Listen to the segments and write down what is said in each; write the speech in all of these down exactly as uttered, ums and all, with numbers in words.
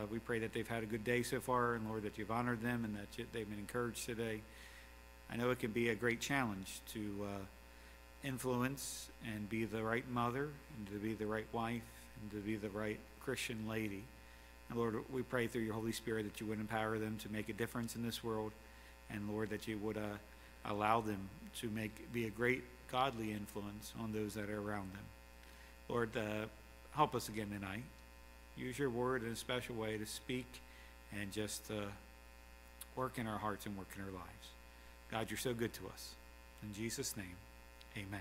we pray that they've had a good day so far, and Lord, that you've honored them and that you, they've been encouraged today. I know it can be a great challenge to uh, influence and be the right mother and to be the right wife and to be the right Christian lady. And Lord, we pray through your Holy Spirit that you would empower them to make a difference in this world, and Lord, that you would uh, allow them to make be a great godly influence on those that are around them. Lord, uh, help us again tonight. Use your word in a special way to speak and just uh, work in our hearts and work in our lives. God, you're so good to us. In Jesus' name, amen.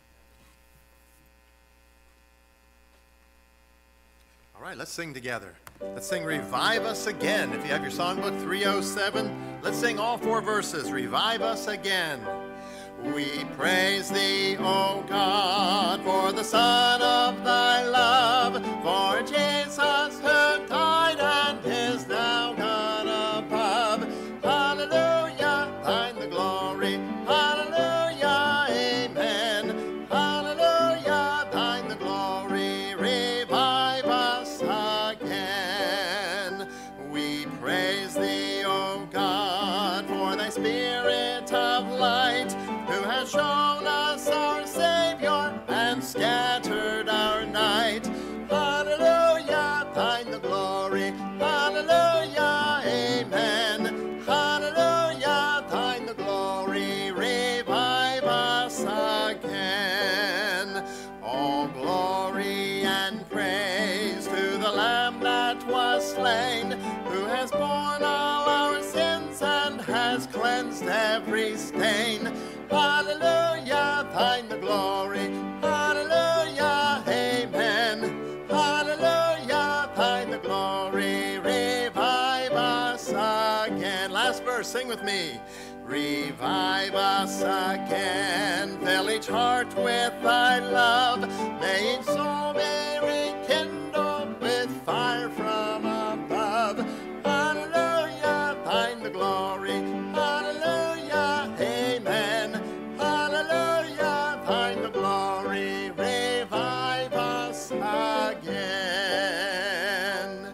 All right, let's sing together. Let's sing Revive Us Again. If you have your songbook, three oh seven, let's sing all four verses. Revive us again. We praise thee, O God, for the Son of thy love, for Jesus who died and is now gone above. Hallelujah, thine the glory. Hallelujah, amen. Hallelujah, thine the glory. Revive us again. We praise thee, O God, for thy Spirit of light, who has shown us our Savior and scattered our night. Hallelujah, thine the glory. Hallelujah, amen. Hallelujah, thine the glory. Revive us again. All glory and praise to the Lamb that was slain, who has borne all our sins and has cleansed every stain. Hallelujah, thine the glory. Hallelujah, amen. Hallelujah, thine the glory. Revive us again. Last verse, sing with me. Revive us again. Fill each heart with thy love. May each soul be rekindled with fire from above. Hallelujah, thine the glory. Hallelujah, amen. Hallelujah, thine the glory. Revive us again.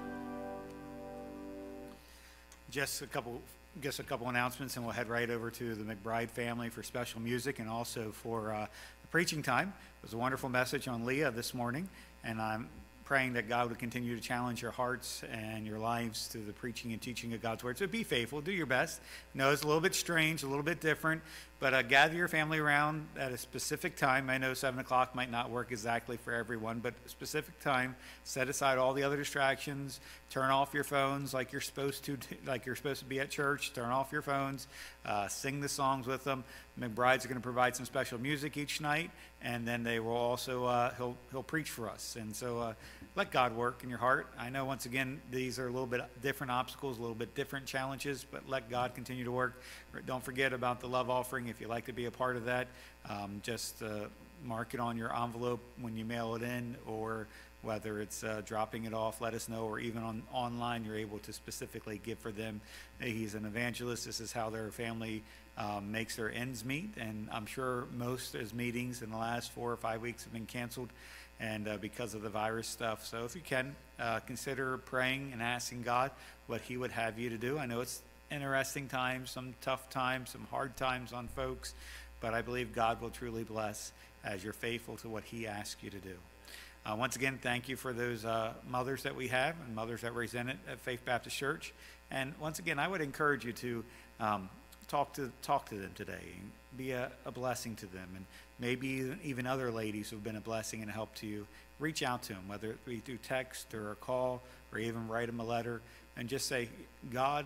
Just a couple just a couple announcements, and we'll head right over to the McBride family for special music and also for uh, the preaching time. It was a wonderful message on Leah this morning, and I'm praying that God would continue to challenge your hearts and your lives through the preaching and teaching of God's word. So be faithful, do your best. I know it's a little bit strange, a little bit different, but uh, gather your family around at a specific time. I know seven o'clock might not work exactly for everyone, but a specific time. Set aside all the other distractions. Turn off your phones like you're supposed to, like you're supposed to be at church. Turn off your phones. Uh, sing the songs with them. McBride's are going to provide some special music each night, and then they will also uh, he'll he'll preach for us. And so uh, let God work in your heart. I know once again these are a little bit different obstacles, a little bit different challenges, but let God continue to work. Don't forget about the love offering. If you'd like to be a part of that, um, just uh, mark it on your envelope when you mail it in, or whether it's uh, dropping it off, let us know, or even on online, you're able to specifically give for them. He's an evangelist. This is how their family um, makes their ends meet, and I'm sure most of his meetings in the last four or five weeks have been canceled, and uh, because of the virus stuff. So if you can, uh, consider praying and asking God what he would have you to do. I know it's interesting times, some tough times, some hard times on folks, but I believe God will truly bless as you're faithful to what he asks you to do. Uh, once again, thank you for those uh, mothers that we have and mothers that represent at Faith Baptist Church. And once again, I would encourage you to um, talk to talk to them today and be a, a blessing to them. And maybe even other ladies who have been a blessing and a help to you, reach out to them, whether it be through text or a call, or even write them a letter and just say, God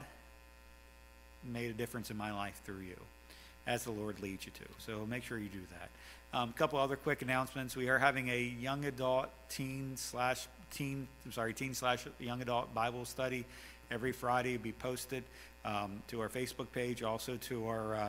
made a difference in my life through you, as the Lord leads you to. So make sure you do that. Um, a couple other quick announcements. We are having a young adult teen slash teen, I'm sorry, teen slash young adult Bible study every Friday. It'll be posted um, to our Facebook page, also to our uh,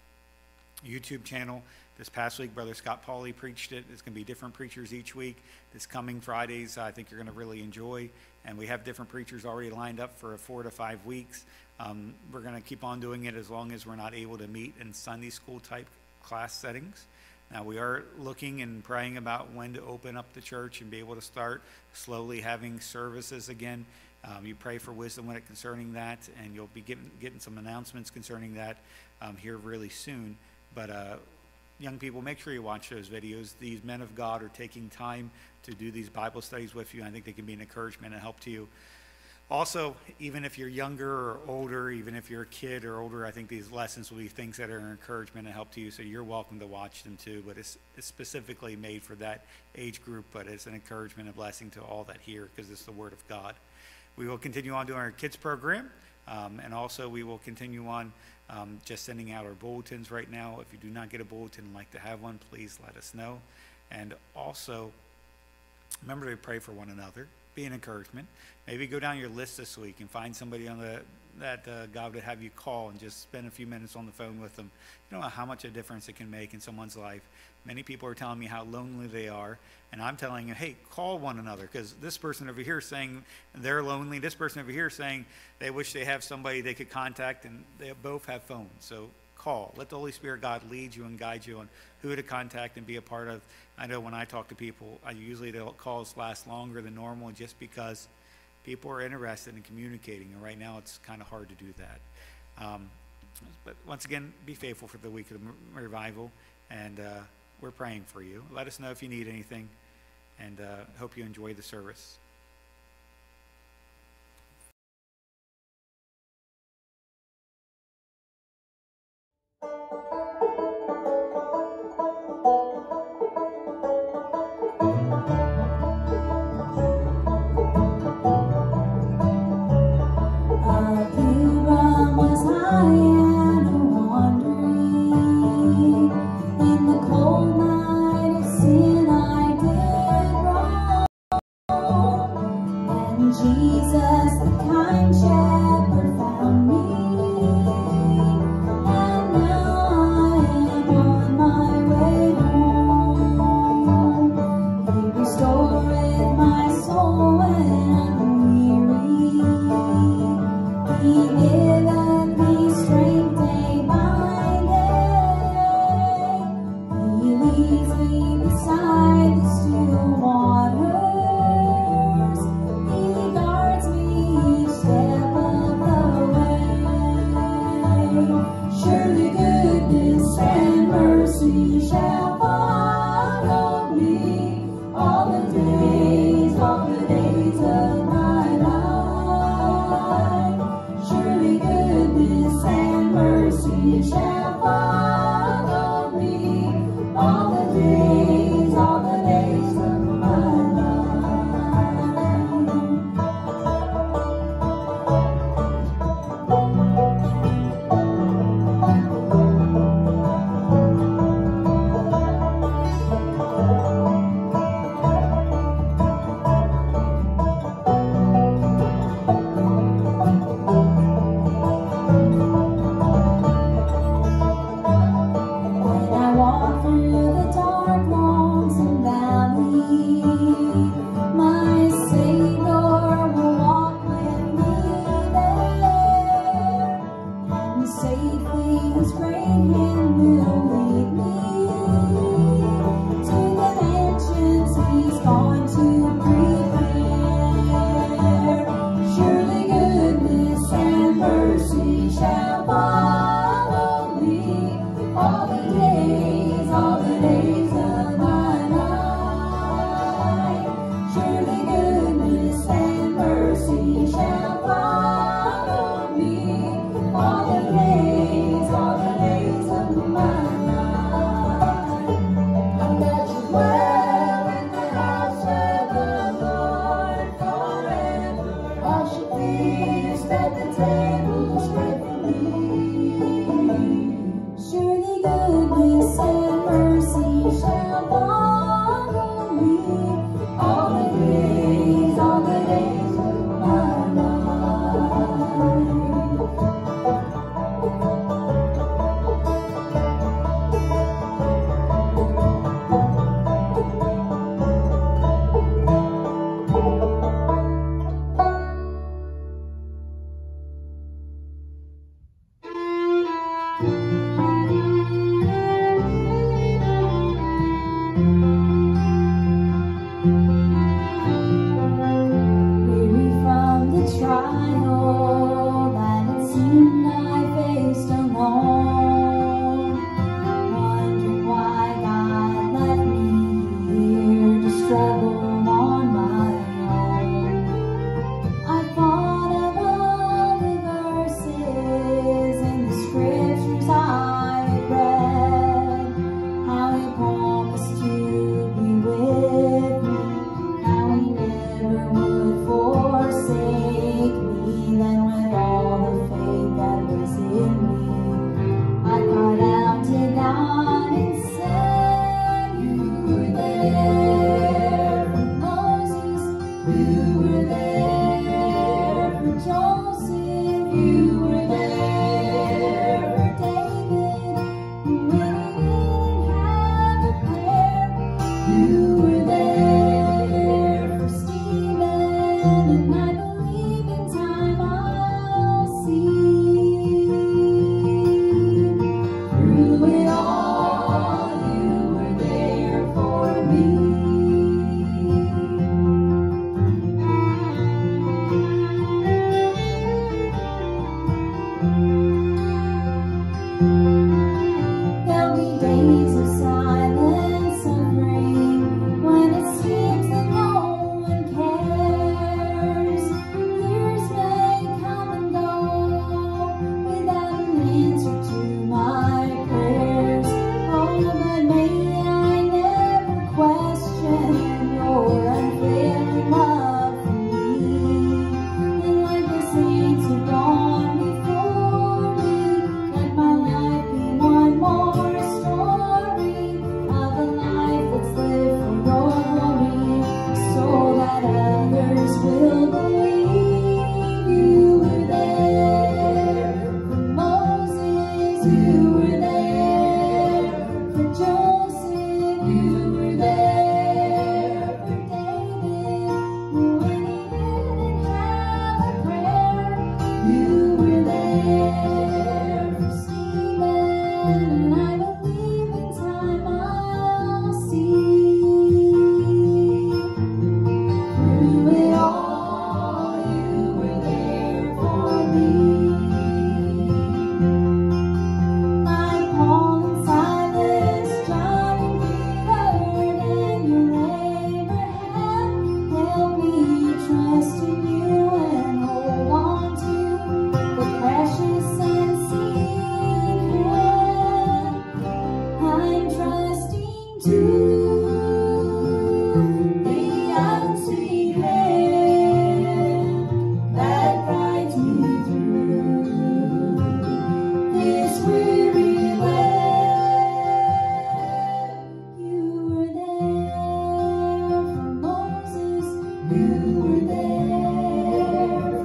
YouTube channel. This past week, Brother Scott Pauley preached it. There's going to be different preachers each week. This coming Fridays, I think you're going to really enjoy. And we have different preachers already lined up for four to five weeks. Um, we're going to keep on doing it as long as we're not able to meet in Sunday school type class settings. Now, we are looking and praying about when to open up the church and be able to start slowly having services again. Um, you pray for wisdom when it concerning that, and you'll be getting, getting some announcements concerning that um, here really soon. But uh, young people, make sure you watch those videos. These men of God are taking time to do these Bible studies with you. I think they can be an encouragement and help to you. Also, even if you're younger or older, even if you're a kid or older, I think these lessons will be things that are an encouragement and help to you, so you're welcome to watch them too. But it's, it's specifically made for that age group, but it's an encouragement and blessing to all that hear, because it's the Word of God. We will continue on doing our kids program, um, and also we will continue on um, just sending out our bulletins right now. If you do not get a bulletin and like to have one, please let us know. And also, remember to pray for one another. Be an encouragement. Maybe go down your list this week and find somebody on the that uh, God would have you call and just spend a few minutes on the phone with them. You don't know how much a difference it can make in someone's life. Many people are telling me how lonely they are, and I'm telling you, hey, call one another, because this person over here is saying they're lonely. This person over here is saying they wish they have somebody they could contact, and they both have phones. So call. Let the Holy Spirit God lead you and guide you on who to contact and be a part of. I know when I talk to people, I usually the calls last longer than normal, just because people are interested in communicating, and right now it's kind of hard to do that. Um, but once again, be faithful for the week of the revival, and uh, we're praying for you. Let us know if you need anything, and uh, hope you enjoy the service. Step of the way.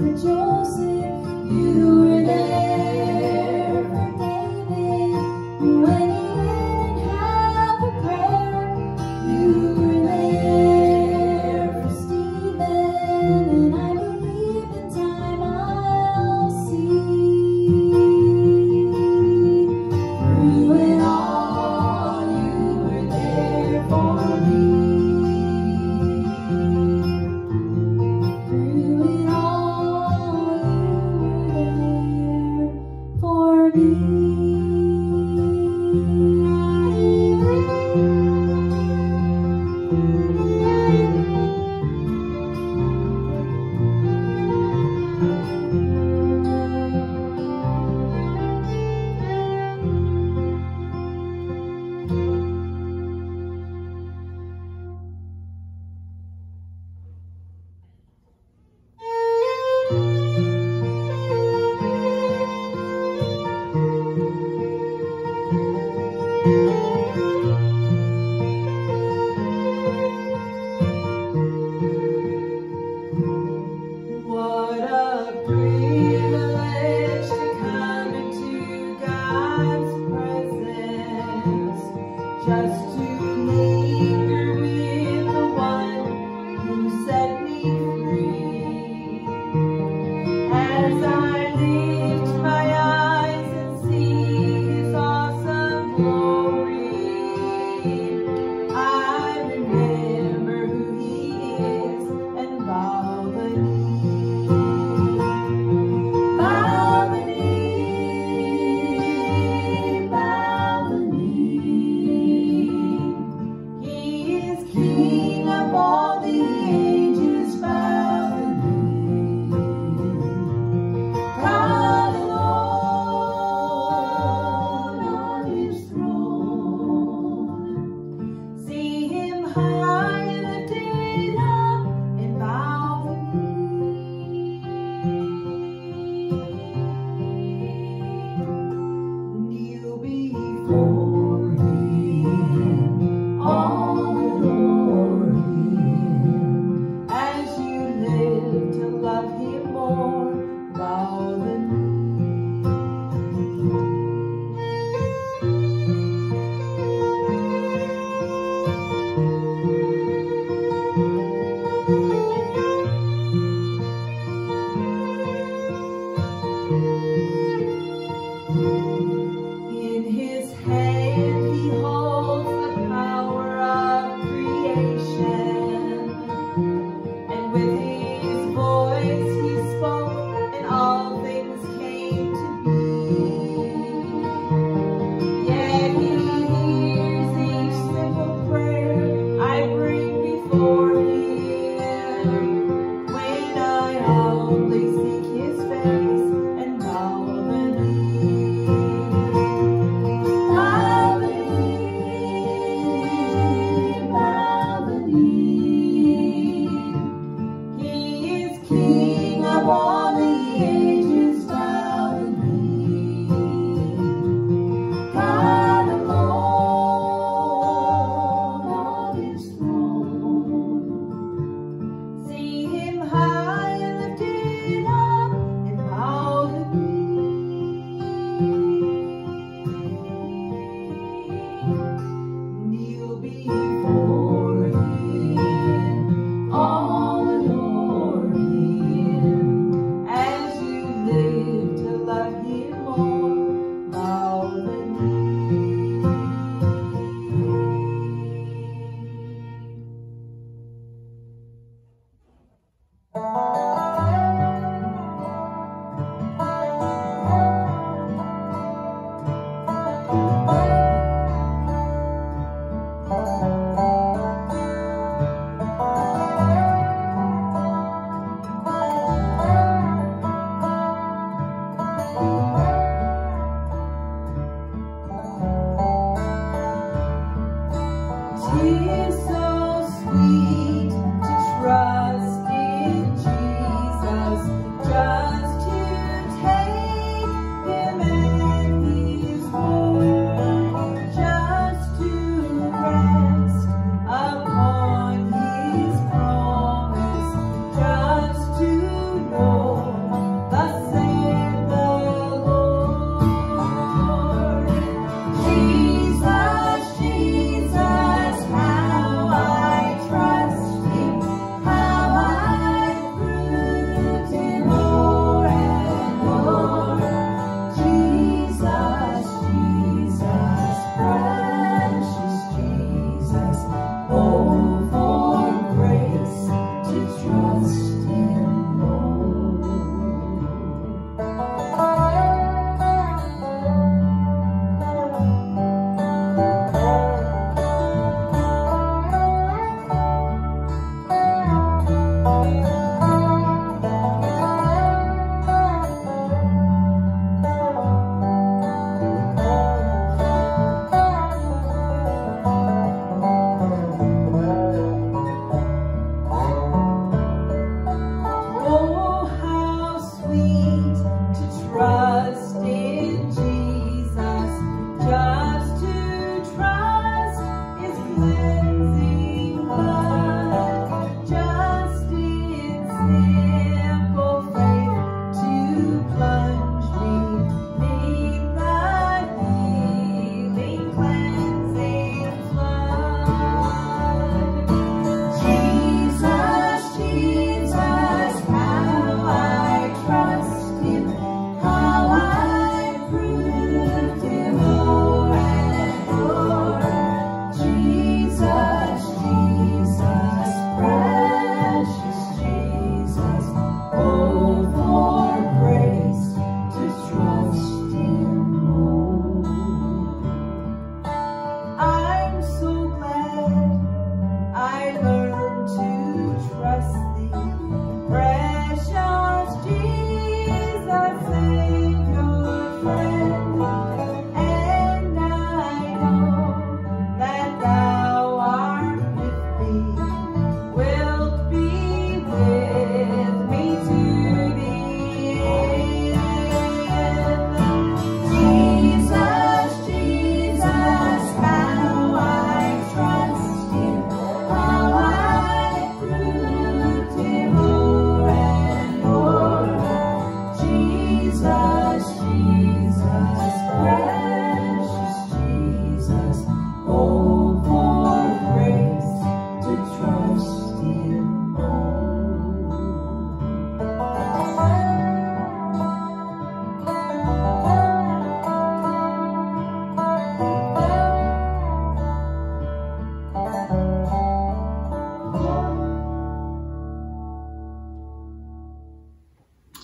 God alone.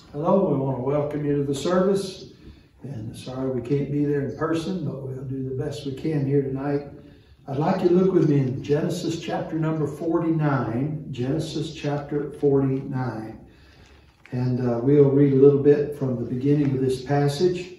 Hello, we want to welcome you to the service. And sorry we can't be there in person, but we'll do the best we can here tonight. I'd like you to look with me in Genesis chapter number forty-nine. Genesis chapter forty-nine. And uh, we'll read a little bit from the beginning of this passage.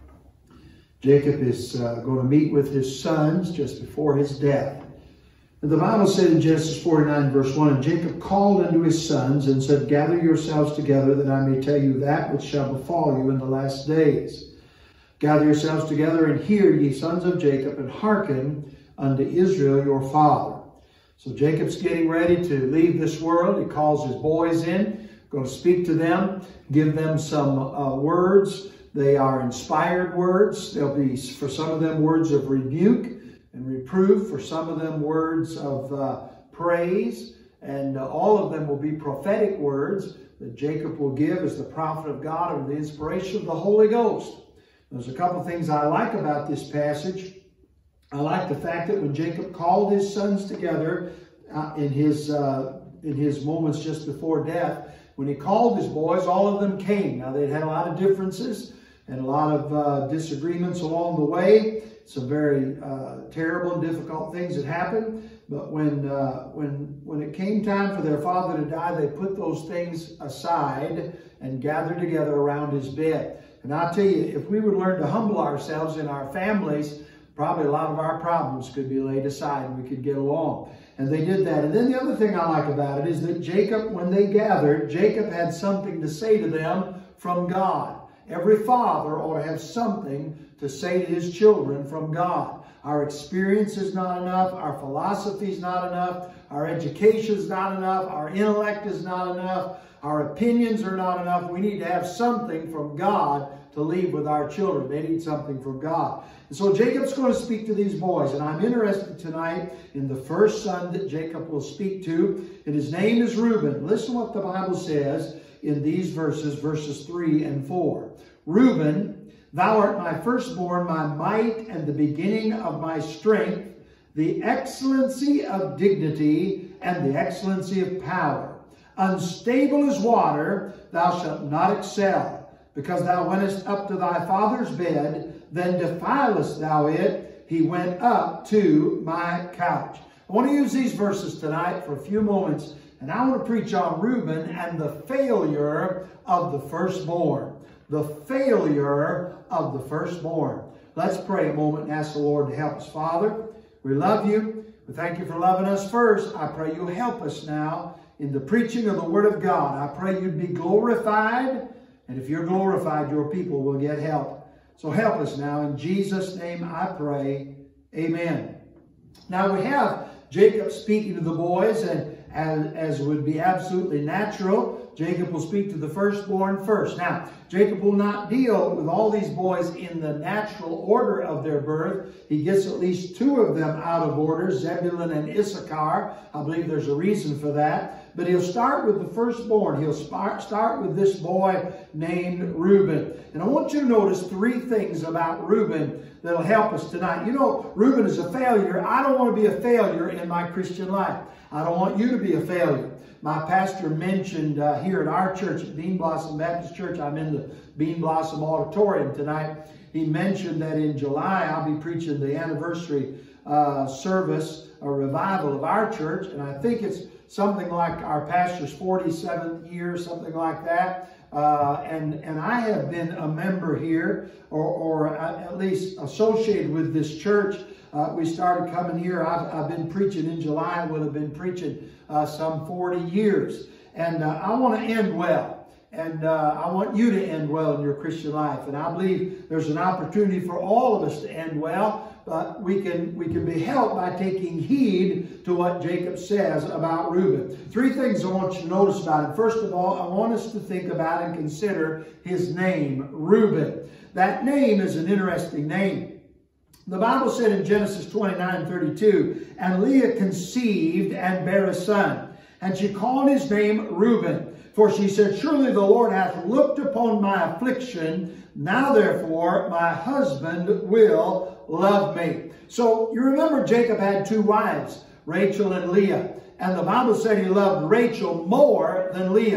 Jacob is uh, going to meet with his sons just before his death. And the Bible said in Genesis forty-nine verse one, "And Jacob called unto his sons and said, Gather yourselves together, that I may tell you that which shall befall you in the last days. Gather yourselves together, and hear, ye sons of Jacob, and hearken unto Israel your father." So Jacob's getting ready to leave this world. He calls his boys in, going to speak to them, give them some uh, words. They are inspired words. There'll be, for some of them, words of rebuke and reproof. For some of them, words of uh, praise. And uh, all of them will be prophetic words that Jacob will give as the prophet of God under the inspiration of the Holy Ghost. There's a couple things I like about this passage. I like the fact that when Jacob called his sons together uh, in his uh, in his moments just before death, when he called his boys, all of them came. Now, they'd had a lot of differences and a lot of uh, disagreements along the way. Some very uh, terrible and difficult things had happened. But when, uh, when, when it came time for their father to die, they put those things aside and gathered together around his bed. And I'll tell you, if we would learn to humble ourselves in our families, probably a lot of our problems could be laid aside and we could get along. And they did that. And then the other thing I like about it is that Jacob, when they gathered, Jacob had something to say to them from God. Every father ought to have something to say to his children from God. Our experience is not enough. Our philosophy is not enough. Our education is not enough. Our intellect is not enough. Our opinions are not enough. We need to have something from God to leave with our children. They need something from God. And so Jacob's going to speak to these boys. And I'm interested tonight in the first son that Jacob will speak to. And his name is Reuben. Listen what the Bible says in these verses, verses three and four. "Reuben, thou art my firstborn, my might, and the beginning of my strength, the excellency of dignity, and the excellency of power. Unstable as water, thou shalt not excel. Because thou wentest up to thy father's bed, then defilest thou it. He went up to my couch." I want to use these verses tonight for a few moments, and I want to preach on Reuben and the failure of the firstborn. The failure of the firstborn. Let's pray a moment and ask the Lord to help us. Father, we love you. We thank you for loving us first. I pray you'll help us now in the preaching of the Word of God. I pray you'd be glorified. And if you're glorified, your people will get help. So help us now. In Jesus' name I pray. Amen. Now we have Jacob speaking to the boys, and as, as would be absolutely natural, Jacob will speak to the firstborn first. Now, Jacob will not deal with all these boys in the natural order of their birth. He gets at least two of them out of order, Zebulun and Issachar. I believe there's a reason for that. But he'll start with the firstborn. He'll start with this boy named Reuben. And I want you to notice three things about Reuben that'll help us tonight. You know, Reuben is a failure. I don't want to be a failure in my Christian life. I don't want you to be a failure. My pastor mentioned uh, here at our church, at Bean Blossom Baptist Church, I'm in the Bean Blossom Auditorium tonight. He mentioned that in July I'll be preaching the anniversary uh, service, a revival of our church, and I think it's something like our pastor's forty-seventh year, something like that. Uh, and, and I have been a member here, or, or at least associated with this church. Uh, we started coming here. I've, I've been preaching in July. I would have been preaching uh, some forty years. And uh, I want to end well. And uh, I want you to end well in your Christian life. And I believe there's an opportunity for all of us to end well. But we can, we can be helped by taking heed to what Jacob says about Reuben. Three things I want you to notice about him. First of all, I want us to think about and consider his name, Reuben. That name is an interesting name. The Bible said in Genesis twenty-nine thirty-two, "And Leah conceived and bare a son, and she called his name Reuben. For she said, Surely the Lord hath looked upon my affliction. Now therefore my husband will love me." So you remember Jacob had two wives, Rachel and Leah. And the Bible said he loved Rachel more than Leah.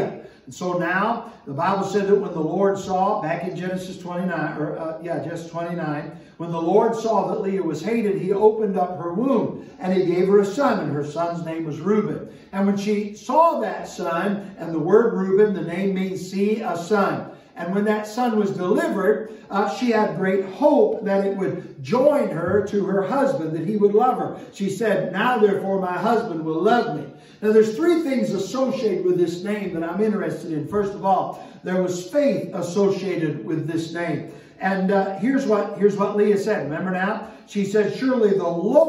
And so now, the Bible said that when the Lord saw, back in Genesis twenty-nine, or uh, yeah, Genesis twenty-nine, when the Lord saw that Leah was hated, he opened up her womb, and he gave her a son, and her son's name was Reuben. And when she saw that son, and the word Reuben, the name means see a son. And when that son was delivered, uh, she had great hope that it would join her to her husband, that he would love her. She said, now therefore my husband will love me. Now there's three things associated with this name that I'm interested in. First of all, there was faith associated with this name. And uh, here's what here's what Leah said. Remember now? She said, surely the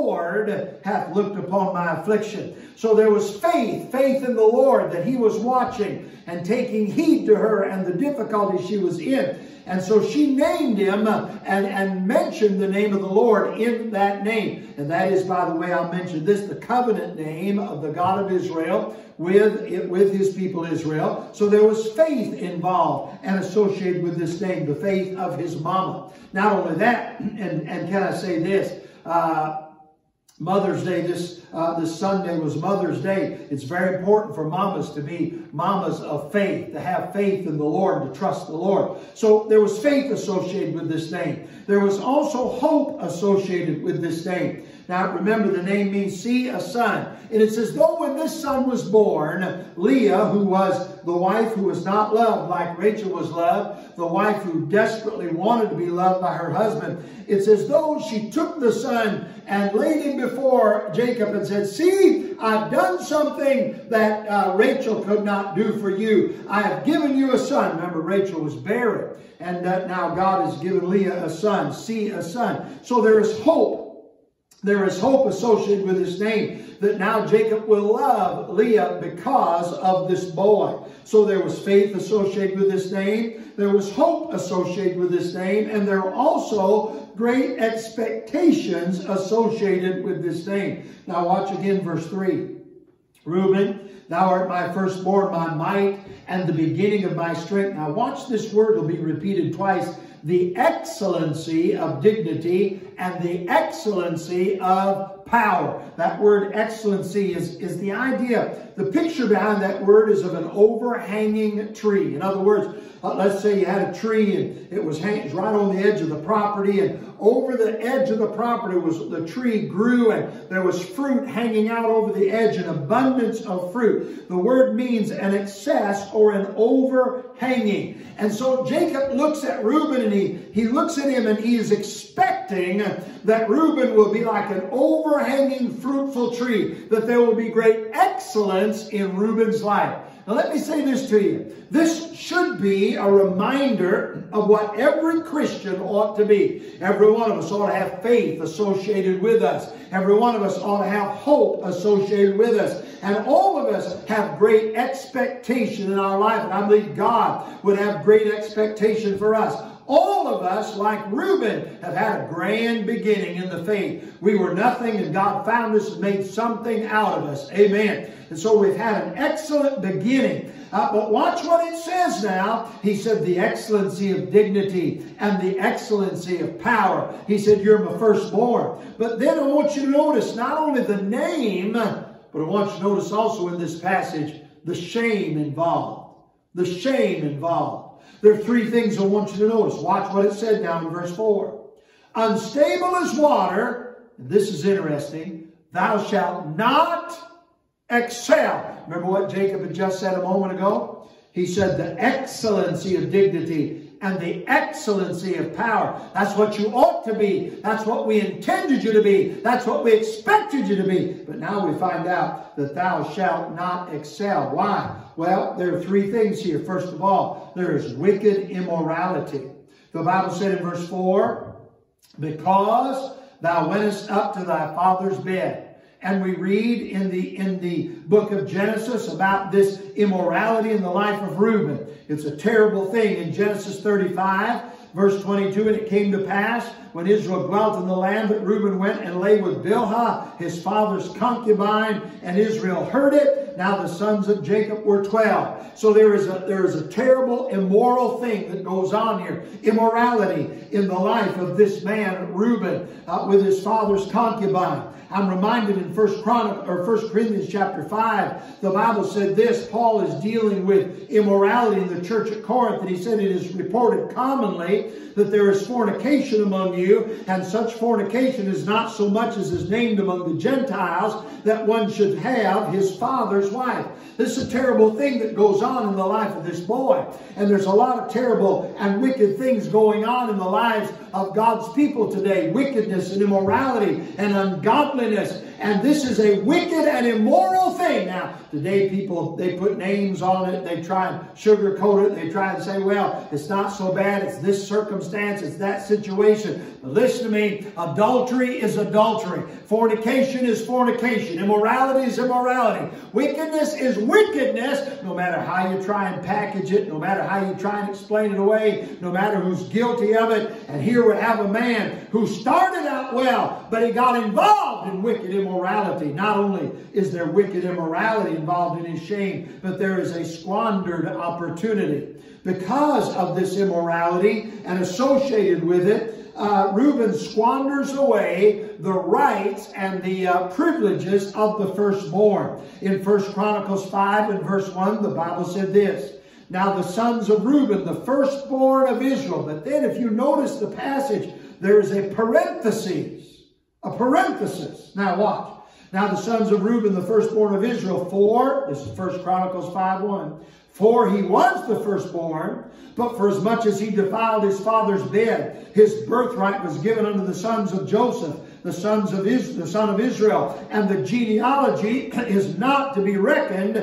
Lord hath looked upon my affliction. So there was faith, faith in the Lord, that he was watching and taking heed to her and the difficulty she was in. And so she named him and, and mentioned the name of the Lord in that name. And that is, by the way, I'll mention this, the covenant name of the God of Israel with, with his people Israel. So there was faith involved and associated with this name, the faith of his mama. Not only that, and, and can I say this, uh, Mother's Day, this, uh, this Sunday was Mother's Day. It's very important for mamas to be mamas of faith, to have faith in the Lord, to trust the Lord. So there was faith associated with this name. There was also hope associated with this name. Now remember, the name means see a son. And it's as though when this son was born, Leah, who was the wife who was not loved like Rachel was loved, the wife who desperately wanted to be loved by her husband, it's as though she took the son and laid him before Jacob and said, see, I've done something that uh, Rachel could not do for you. I have given you a son. Remember, Rachel was barren. And uh, now God has given Leah a son. See, a son. So there is hope. There is hope associated with this name, that now Jacob will love Leah because of this boy. So there was faith associated with this name. There was hope associated with this name. And there are also great expectations associated with this name. Now watch again verse three. Reuben, thou art my firstborn, my might, and the beginning of my strength. Now watch this word, will be repeated twice. The excellency of dignity and the excellency of power. That word excellency is, is the idea. The picture behind that word is of an overhanging tree. In other words, uh, let's say you had a tree and it was hanging right on the edge of the property, and over the edge of the property was the tree grew, and there was fruit hanging out over the edge, an abundance of fruit. The word means an excess or an overhanging. And so Jacob looks at Reuben, and he, he looks at him, and he is expecting that Reuben will be like an overhanging fruitful tree, that there will be great excellence in Reuben's life. Now let me say this to you. This should be a reminder of what every Christian ought to be. Every one of us ought to have faith associated with us. Every one of us ought to have hope associated with us. And all of us have great expectation in our life. And I believe God would have great expectation for us. All of us, like Reuben, have had a grand beginning in the faith. We were nothing, and God found us and made something out of us. Amen. And so we've had an excellent beginning. Uh, but watch what it says now. He said the excellency of dignity and the excellency of power. He said, you're my firstborn. But then I want you to notice not only the name, but I want you to notice also in this passage the shame involved. The shame involved. There are three things I want you to notice. Watch what it said down in verse four. Unstable as water, and this is interesting, thou shalt not excel. Remember what Jacob had just said a moment ago? He said the excellency of dignity and the excellency of power. That's what you ought to be. That's what we intended you to be. That's what we expected you to be. But now we find out that thou shalt not excel. Why? Well, there are three things here. First of all, there is wicked immorality. The Bible said in verse four, because thou wentest up to thy father's bed. And we read in the, in the book of Genesis about this immorality in the life of Reuben. It's a terrible thing. In Genesis thirty-five, verse twenty-two, and it came to pass, when Israel dwelt in the land, that Reuben went and lay with Bilhah, his father's concubine, and Israel heard it. Now the sons of Jacob were twelve. So there is a, there is a terrible immoral thing that goes on here. Immorality in the life of this man, Reuben, uh, with his father's concubine. I'm reminded in First Chronicle or First Corinthians chapter five, the Bible said this. Paul is dealing with immorality in the church at Corinth, and he said it is reported commonly that there is fornication among you, and such fornication is not so much as is named among the Gentiles, that one should have his father's wife. This is a terrible thing that goes on in the life of this boy. And there's a lot of terrible and wicked things going on in the lives of God's people today. Wickedness and immorality and ungodliness. And this is a wicked and immoral thing. Now, today people, they put names on it. They try and sugarcoat it. They try and say, well, it's not so bad. It's this circumstance. It's that situation. But listen to me. Adultery is adultery. Fornication is fornication. Immorality is immorality. Wickedness is wickedness. No matter how you try and package it, no matter how you try and explain it away, no matter who's guilty of it. And here we have a man who started out well, but he got involved in wicked immorality. Not only is there wicked immorality involved in his shame, but there is a squandered opportunity. Because of this immorality and associated with it, Uh, Reuben squanders away the rights and the uh, privileges of the firstborn. In First Chronicles five and verse one, the Bible said this. Now the sons of Reuben, the firstborn of Israel. But then if you notice the passage, there is a parenthesis. A parenthesis. Now watch. Now the sons of Reuben, the firstborn of Israel, for, this is First Chronicles five one, for he was the firstborn, but for as much as he defiled his father's bed, his birthright was given unto the sons of Joseph, the sons of Is the son of Israel, and the genealogy is not to be reckoned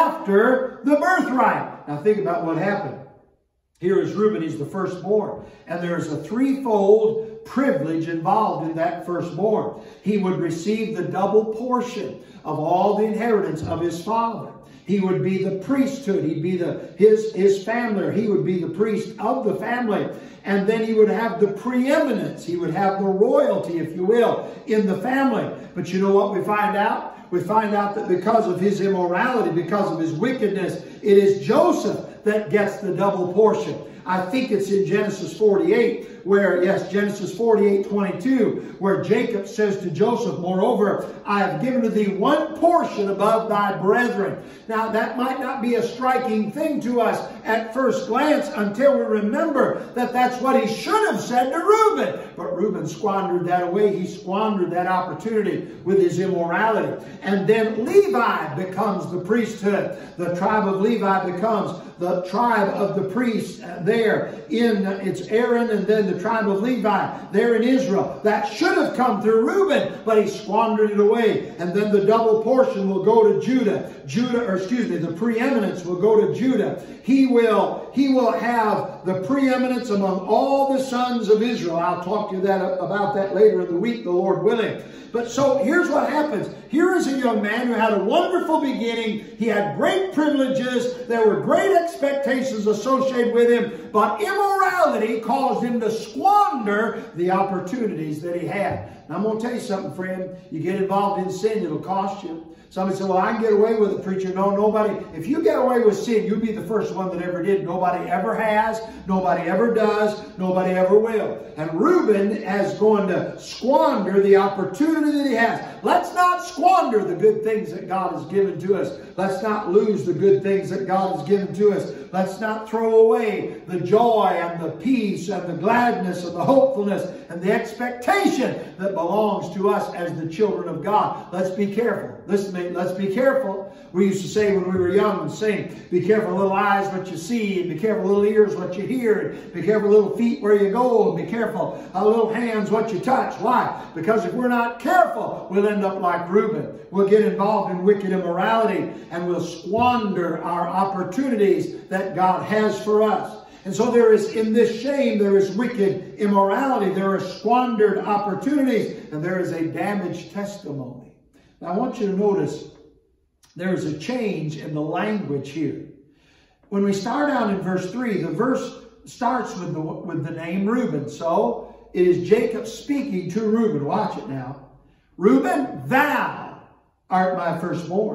after the birthright. Now think about what happened. Here is Reuben, he's the firstborn, and there is a threefold privilege involved in that firstborn. He would receive the double portion of all the inheritance of his father. He would be the priesthood. He'd be the his his family. He would be the priest of the family. And then he would have the preeminence. He would have the royalty, if you will, in the family. But you know what we find out? We find out that because of his immorality, because of his wickedness, it is Joseph that gets the double portion. I think it's in Genesis forty-eight, where, yes, Genesis forty-eight twenty-two, where Jacob says to Joseph, moreover, I have given to thee one portion above thy brethren. Now, that might not be a striking thing to us at first glance until we remember that that's what he should have said to Reuben. But Reuben squandered that away. He squandered that opportunity with his immorality. And then Levi becomes the priesthood. The tribe of Levi becomes the tribe of the priests there in, it's Aaron, and then the tribe of Levi there in Israel. That should have come through Reuben, but he squandered it away. And then the double portion will go to Judah. Judah, or excuse me, the preeminence will go to Judah. He will, he will have the preeminence among all the sons of Israel. I'll talk to you that, about that later in the week, the Lord willing. But so here's what happens. Here is a young man who had a wonderful beginning. He had great privileges. There were great expectations associated with him. But immorality caused him to squander the opportunities that he had. Now, I'm going to tell you something, friend. You get involved in sin, it'll cost you. Somebody said, well, I can get away with it, preacher. No, nobody. If you get away with sin, you'll be the first one that ever did. Nobody ever has. Nobody ever does. Nobody ever will. And Reuben is going to squander the opportunity that he has. Let's not squander the good things that God has given to us. Let's not lose the good things that God has given to us. Let's not throw away the joy and the peace and the gladness and the hopefulness and the expectation that belongs to us as the children of God. Let's be careful. Listen to me. Let's be careful. We used to say when we were young and sing, be careful little eyes what you see, and be careful little ears what you hear, and be careful little feet where you go, and be careful uh, little hands what you touch. Why? Because if we're not careful, we'll end up like Reuben. We'll get involved in wicked immorality, and we'll squander our opportunities that God has for us. And so there is, in this shame, there is wicked immorality, there are squandered opportunities, and there is a damaged testimony. Now, I want you to notice there is a change in the language here. When we start out in verse three, the verse starts with the, with the name Reuben. So, it is Jacob speaking to Reuben. Watch it now. Reuben, thou art my firstborn.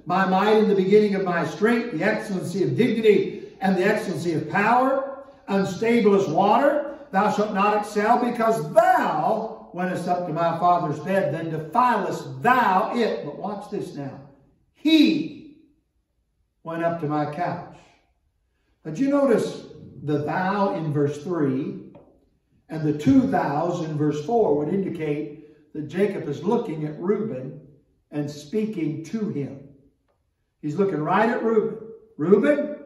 my might in the beginning of my strength, the excellency of dignity and the excellency of power, unstable as water. Thou shalt not excel, because thou wentest up to my father's bed, then defilest thou it. But watch this now. He went up to my couch. Did you notice the thou in verse three and the two thous in verse four would indicate that Jacob is looking at Reuben and speaking to him. He's looking right at Reuben. Reuben,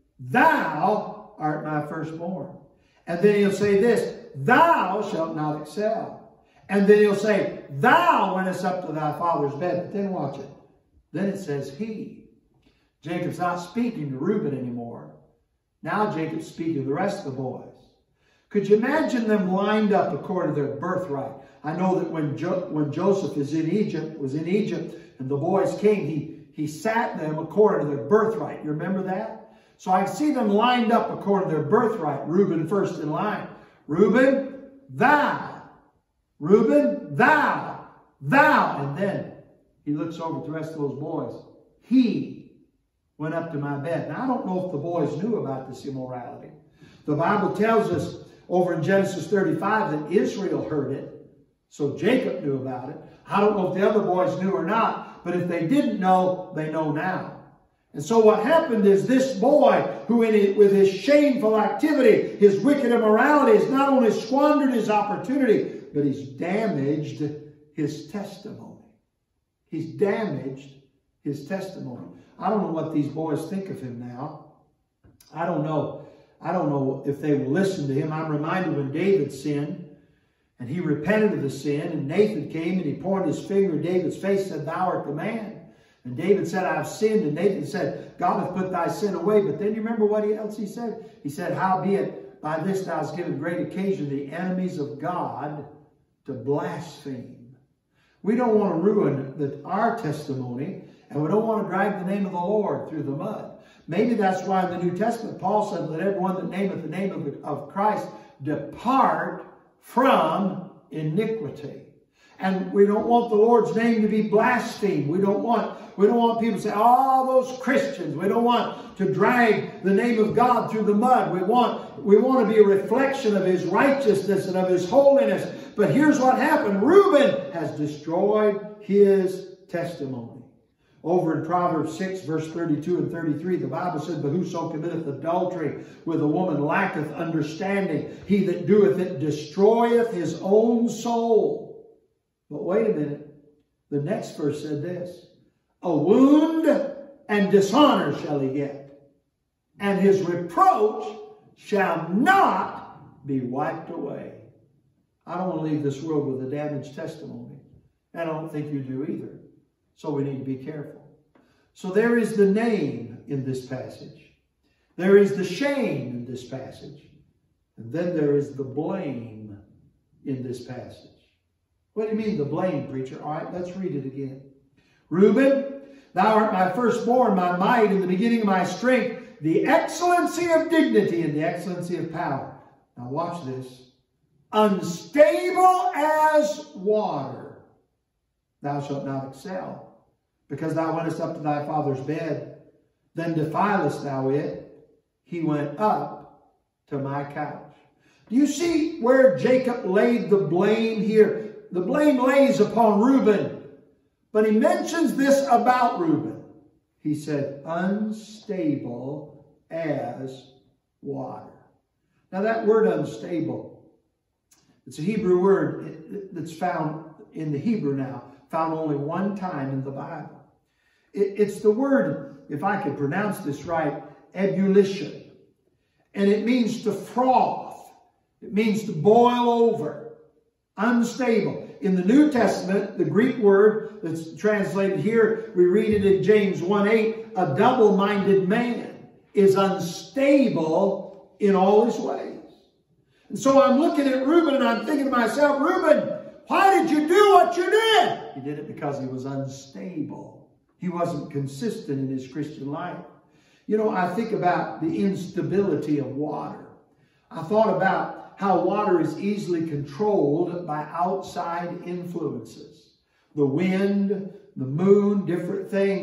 thou art my firstborn. And then he'll say this, thou shalt not excel. And then he'll say, thou wentest up to thy father's bed. But then watch it. Then it says he. Jacob's not speaking to Reuben anymore. Now Jacob's speaking to the rest of the boys. Could you imagine them lined up according to their birthright? I know that when, jo when Joseph is in Egypt, was in Egypt, and the boys came, he, he sat them according to their birthright. You remember that? So I see them lined up according to their birthright. Reuben first in line. Reuben, thou. Reuben, thou. Thou. And then he looks over at the rest of those boys. He went up to my bed. Now, I don't know if the boys knew about this immorality. The Bible tells us over in Genesis thirty-five that Israel heard it. So Jacob knew about it. I don't know if the other boys knew or not, but if they didn't know, they know now. And so what happened is this boy, who in it, with his shameful activity, his wicked immorality, has not only squandered his opportunity, but he's damaged his testimony. He's damaged his testimony. I don't know what these boys think of him now. I don't know. I don't know if they will listen to him. I'm reminded when David sinned, and he repented of the sin, and Nathan came and he pointed his finger in David's face and said, thou art the man. And David said, I have sinned. And Nathan said, God hath put thy sin away. But then you remember what else he said? He said, howbeit by this thou hast given great occasion to the enemies of God to blaspheme. We don't want to ruin the, our testimony, and we don't want to drag the name of the Lord through the mud. Maybe that's why in the New Testament Paul said, let everyone that nameth the name of, the, of Christ depart from iniquity. And we don't want the Lord's name to be blasphemed. We don't want, we don't want people to say, oh, those Christians. We don't want to drag the name of God through the mud. We want, we want to be a reflection of his righteousness and of his holiness. But here's what happened. Reuben has destroyed his testimony. Over in Proverbs six, verse thirty-two and thirty-three, the Bible said, but whoso committeth adultery with a woman lacketh understanding. He that doeth it destroyeth his own soul. But wait a minute. The next verse said this. A wound and dishonor shall he get, and his reproach shall not be wiped away. I don't want to leave this world with a damaged testimony. And I don't think you do either. So we need to be careful. So there is the name in this passage. There is the shame in this passage. And then there is the blame in this passage. What do you mean the blame, preacher? All right, let's read it again. Reuben, thou art my firstborn, my might in the beginning of my strength, the excellency of dignity and the excellency of power. Now watch this. Unstable as water, thou shalt not excel. Because thou wentest up to thy father's bed, then defilest thou it. He went up to my couch. Do you see where Jacob laid the blame here? The blame lays upon Reuben. But he mentions this about Reuben. He said, unstable as water. Now that word unstable, it's a Hebrew word that's found in the Hebrew now, found only one time in the Bible. It's the word, if I could pronounce this right, ebullition. And it means to froth. It means to boil over. Unstable. In the New Testament, the Greek word that's translated here, we read it in James one eight, a double-minded man is unstable in all his ways. And so I'm looking at Reuben and I'm thinking to myself, Reuben, why did you do what you did? He did it because he was unstable. He wasn't consistent in his Christian life. You know, I think about the instability of water. I thought about how water is easily controlled by outside influences. The wind, the moon, different things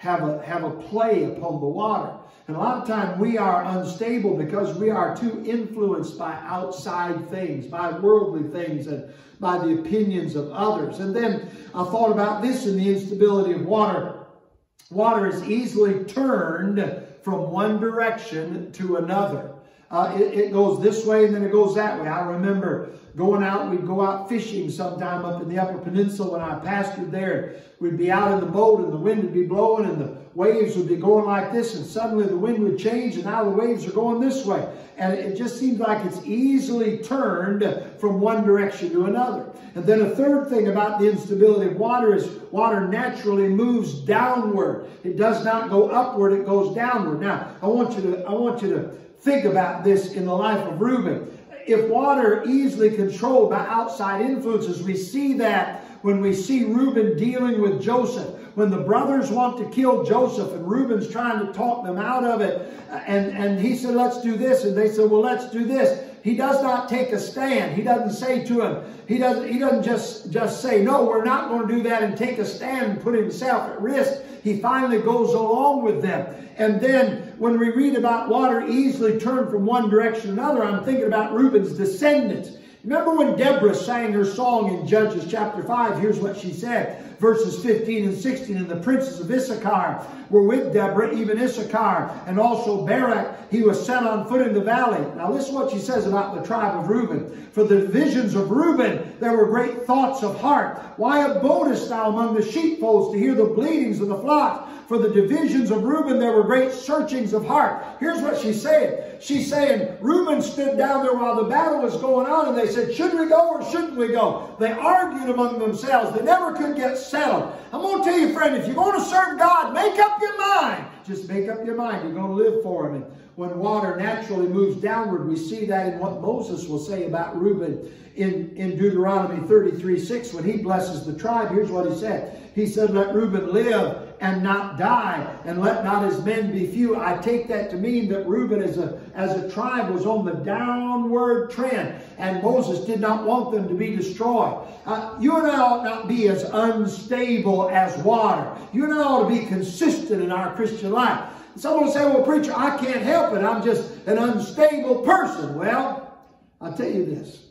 have a, have a play upon the water. And a lot of time we are unstable because we are too influenced by outside things, by worldly things, and by the opinions of others. And then I thought about this in the instability of water. Water is easily turned from one direction to another. Uh, it, it goes this way and then it goes that way. I remember going out, we'd go out fishing sometime up in the Upper Peninsula when I pastored there. We'd be out in the boat and the wind would be blowing and the waves would be going like this, and suddenly the wind would change and now the waves are going this way. And it just seems like it's easily turned from one direction to another. And then a third thing about the instability of water is water naturally moves downward. It does not go upward, it goes downward. Now, I want you to, I want you to think about this in the life of Reuben. If water easily controlled by outside influences, we see that when we see Reuben dealing with Joseph. When the brothers want to kill Joseph and Reuben's trying to talk them out of it, and, and he said, let's do this. And they said, well, let's do this. He does not take a stand. He doesn't say to him, he doesn't, he doesn't just, just say, no, we're not going to do that, and take a stand and put himself at risk. He finally goes along with them. And then when we read about water easily turned from one direction to another, I'm thinking about Reuben's descendants. Remember when Deborah sang her song in Judges chapter five? Here's what she said. Verses fifteen and sixteen. And the princes of Issachar were with Deborah, even Issachar, and also Barak. He was set on foot in the valley. Now listen what she says about the tribe of Reuben. For the divisions of Reuben, there were great thoughts of heart. Why abodest thou among the sheepfolds to hear the bleatings of the flocks? For the divisions of Reuben, there were great searchings of heart. Here's what she's saying. She's saying, Reuben stood down there while the battle was going on, and they said, should we go or shouldn't we go? They argued among themselves. They never could get settled. I'm going to tell you, friend, if you're going to serve God, make up your mind. Just make up your mind. You're going to live for Him. And when water naturally moves downward, we see that in what Moses will say about Reuben in, in Deuteronomy thirty-three six. When he blesses the tribe, here's what he said. He said, let Reuben live and not die, and let not his men be few. I take that to mean that Reuben as a, as a tribe was on the downward trend, and Moses did not want them to be destroyed. Uh, you and I ought not be as unstable as water. You and I ought to be consistent in our Christian life. Someone will say, well, preacher, I can't help it. I'm just an unstable person. Well, I'll tell you this.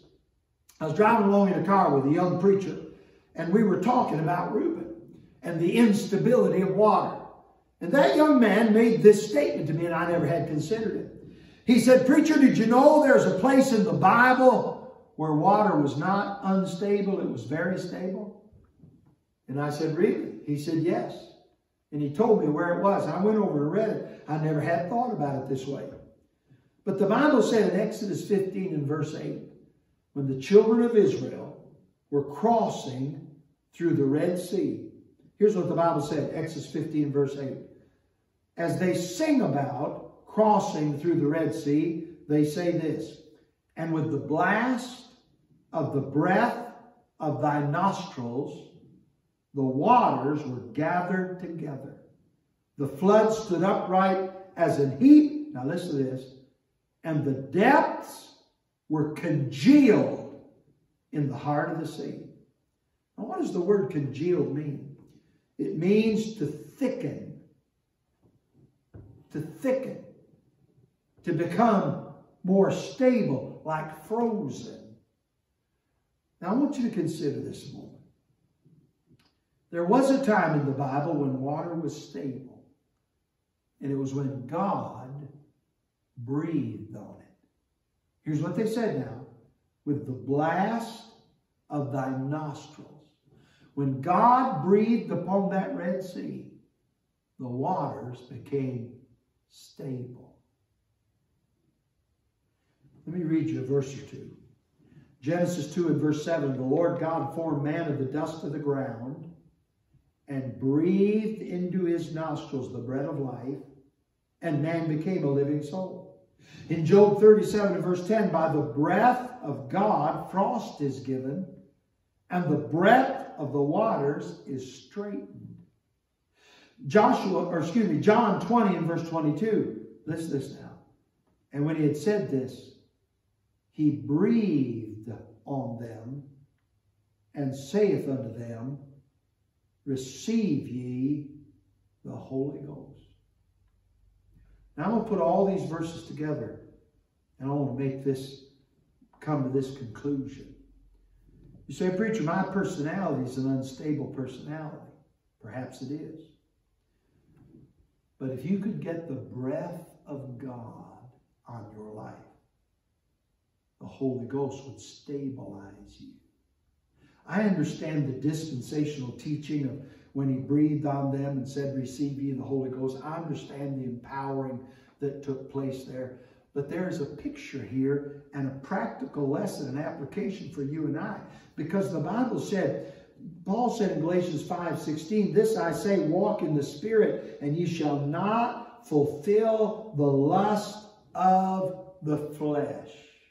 I was driving along in a car with a young preacher, and we were talking about Reuben and the instability of water. And that young man made this statement to me, and I never had considered it. He said, preacher, did you know there's a place in the Bible where water was not unstable, it was very stable? And I said, really? He said, yes. And he told me where it was. I went over and read it. I never had thought about it this way. But the Bible said in Exodus fifteen and verse eight, when the children of Israel were crossing through the Red Sea, here's what the Bible said, Exodus fifteen verse eight. As they sing about crossing through the Red Sea, they say this, and with the blast of the breath of thy nostrils, the waters were gathered together. The flood stood upright as an heap. Now listen to this. And the depths were congealed in the heart of the sea. Now what does the word congealed mean? It means to thicken. To thicken. To become more stable, like frozen. Now I want you to consider this a moment. There was a time in the Bible when water was stable. And it was when God breathed on it. Here's what they said now. With the blast of thy nostrils. When God breathed upon that Red Sea, the waters became stable. Let me read you a verse or two. Genesis two and verse seven. The Lord God formed man of the dust of the ground and breathed into his nostrils the breath of life, and man became a living soul. In Job thirty-seven and verse ten, by the breath of God frost is given, and the breath of the waters is straightened. Joshua, or excuse me, John twenty and verse twenty-two. Listen to this now. And when he had said this, he breathed on them and saith unto them, receive ye the Holy Ghost. Now I'm going to put all these verses together, and I want to make this, come to this conclusion. You say, preacher, my personality is an unstable personality. Perhaps it is. But if you could get the breath of God on your life, the Holy Ghost would stabilize you. I understand the dispensational teaching of when he breathed on them and said, receive ye the Holy Ghost. I understand the empowering that took place there. But there is a picture here and a practical lesson and application for you and I. Because the Bible said, Paul said in Galatians five sixteen, this I say, walk in the Spirit, and ye shall not fulfill the lust of the flesh.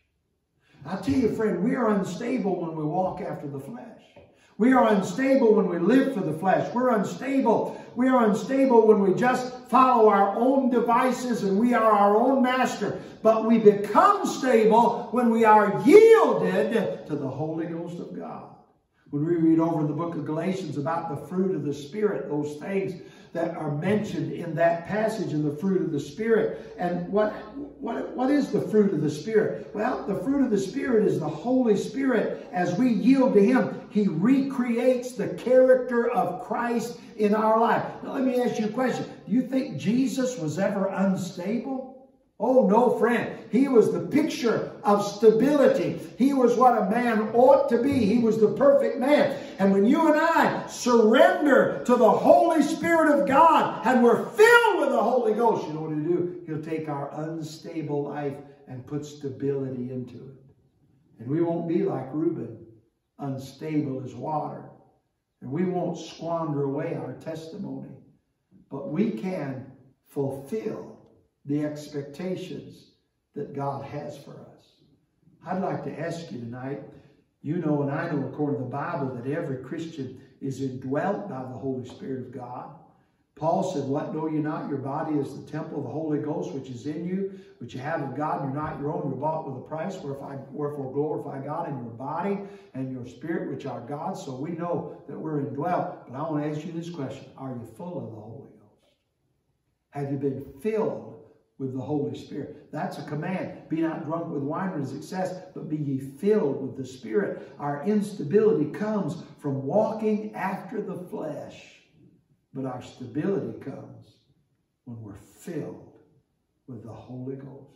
I tell you, friend, we are unstable when we walk after the flesh. We are unstable when we live for the flesh. We're unstable. We are unstable when we just follow our own devices and we are our own master. But we become stable when we are yielded to the Holy Ghost of God. When we read over in the book of Galatians about the fruit of the Spirit, those things that are mentioned in that passage in the fruit of the Spirit. And what, what, what is the fruit of the Spirit? Well, the fruit of the Spirit is the Holy Spirit. As we yield to Him, He recreates the character of Christ in our life. Now, let me ask you a question. Do you think Jesus was ever unstable? Oh, no, friend. He was the picture of stability. He was what a man ought to be. He was the perfect man. And when you and I surrender to the Holy Spirit of God and we're filled with the Holy Ghost, you know what He'll do? He'll take our unstable life and put stability into it. And we won't be like Reuben, unstable as water. And we won't squander away our testimony. But we can fulfill the expectations that God has for us. I'd like to ask you tonight, you know and I know according to the Bible that every Christian is indwelt by the Holy Spirit of God. Paul said, what, know you not your body is the temple of the Holy Ghost which is in you, which you have of God, and you're not your own, you're bought with a price, wherefore glorify God in your body and your spirit which are God's. So we know that we're indwelt. But I want to ask you this question. Are you full of the Holy Ghost? Have you been filled with the Holy Spirit? That's a command. Be not drunk with wine or its excess, but be ye filled with the Spirit. Our instability comes from walking after the flesh, but our stability comes when we're filled with the Holy Ghost.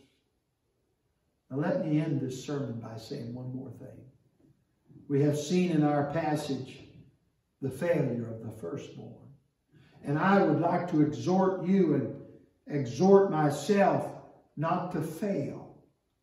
Now let me end this sermon by saying one more thing. We have seen in our passage the failure of the firstborn. And I would like to exhort you and exhort myself not to fail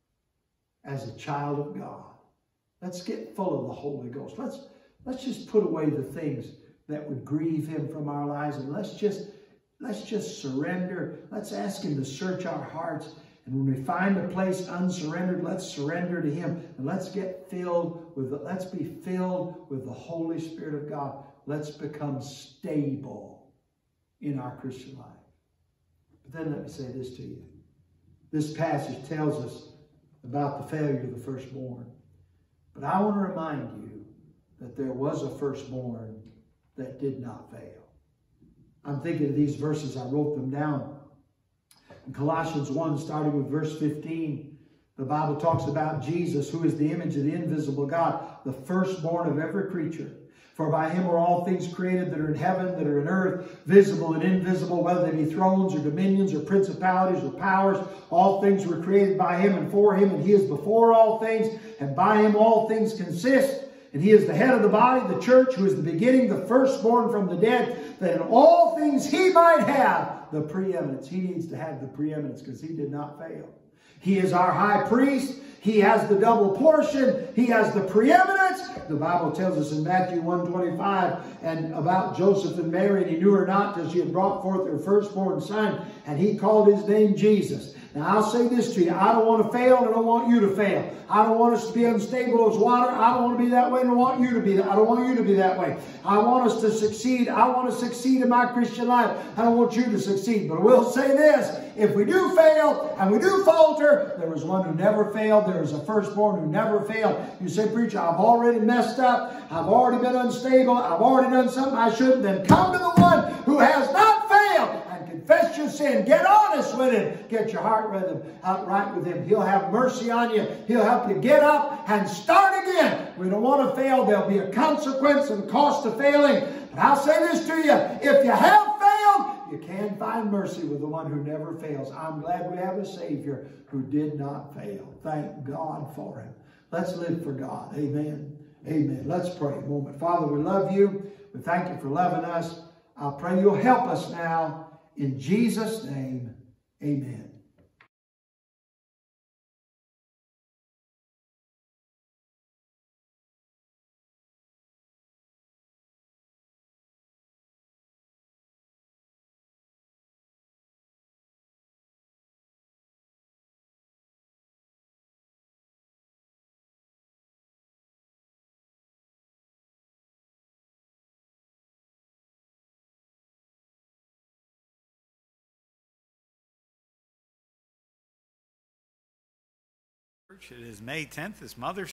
as a child of God. Let's get full of the Holy Ghost. Let's, let's just put away the things that would grieve Him from our lives, and let's just, let's just surrender. Let's ask Him to search our hearts. And when we find a place unsurrendered, let's surrender to Him. And let's get filled with, the, let's be filled with the Holy Spirit of God. Let's become stable in our Christian life. But then let me say this to you. This passage tells us about the failure of the firstborn. But I want to remind you that there was a firstborn that did not fail. I'm thinking of these verses. I wrote them down. In Colossians one, starting with verse fifteen, the Bible talks about Jesus, who is the image of the invisible God, the firstborn of every creature. For by Him are all things created that are in heaven, that are in earth, visible and invisible, whether they be thrones or dominions or principalities or powers. All things were created by Him and for Him, and He is before all things, and by Him all things consist. And He is the head of the body, the church, who is the beginning, the firstborn from the dead, that in all things He might have the preeminence. He needs to have the preeminence because He did not fail. He is our high priest. He has the double portion. He has the preeminence. The Bible tells us in Matthew one twenty-five and about Joseph and Mary, and he knew her not till she had brought forth her firstborn son, and he called his name Jesus. Now, I'll say this to you. I don't want to fail, and I don't want you to fail. I don't want us to be unstable as water. I don't want to be that way, and I want you to be that. I don't want you to be that way. I want us to succeed. I want to succeed in my Christian life. I don't want you to succeed. But I will say this. If we do fail, and we do falter, there was one who never failed. There is a firstborn who never failed. You say, preacher, I've already messed up. I've already been unstable. I've already done something I shouldn't. Then come to the one who has not failed. Confess your sin. Get honest with Him. Get your heart with Him, out right with Him. He'll have mercy on you. He'll help you get up and start again. We don't want to fail. There'll be a consequence and cost of failing. But I'll say this to you. If you have failed, you can find mercy with the one who never fails. I'm glad we have a Savior who did not fail. Thank God for Him. Let's live for God. Amen. Amen. Let's pray a moment. Father, we love you. We thank you for loving us. I pray you'll help us now. In Jesus' name, amen. It is May tenth, it's Mother's